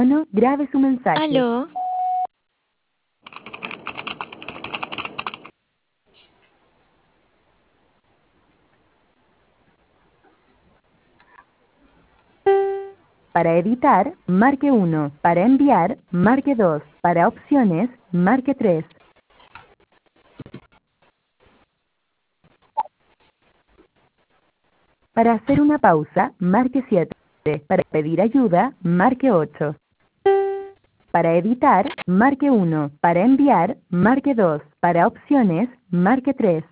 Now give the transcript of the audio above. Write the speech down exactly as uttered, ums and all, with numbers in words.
tono, grabe su mensaje. Aló. Para editar, marque uno. Para enviar, marque dos. Para opciones, marque tres. Para hacer una pausa, marque siete. Para pedir ayuda, marque ocho. Para editar, marque uno. Para enviar, marque dos. Para opciones, marque tres.